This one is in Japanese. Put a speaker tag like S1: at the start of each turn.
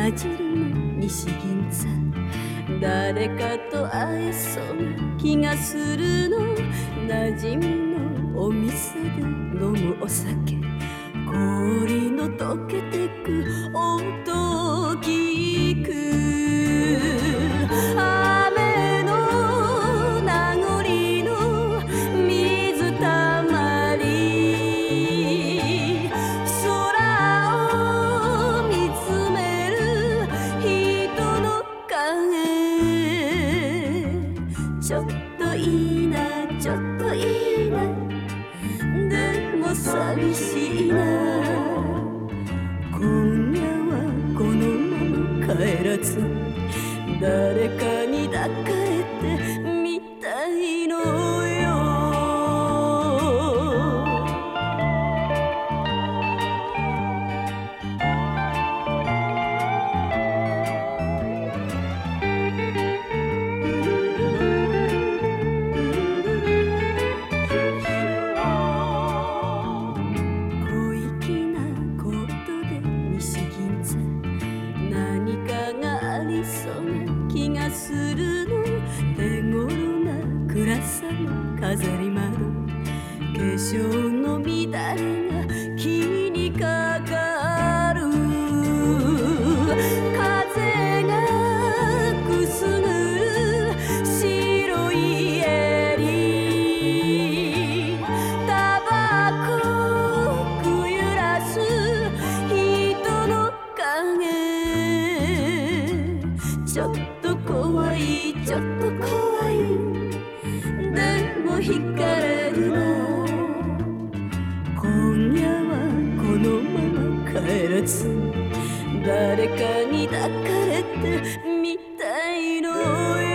S1: 混じるの西銀座、誰かと会えそうな気がするの、馴染みのお店で飲むお酒、氷の溶けてく音を聞く、雨の名残の水たまり、空を見つめる人の影、ちょっといいなちょっといいな、でも寂しいな、今夜はこのまま帰らず誰かに抱かれてみたいのよ。小粋なコートで西銀座、何かがありそうな気がするの、手頃な暗さの飾り窓、化粧の乱れが気にかかる、風がくすぐる白い襟、タバコくゆらす人の影、ちょっと怖いちょっと怖い、でも惹かれるな、今夜はこのまま帰らず誰かに抱かれてみたいのよ。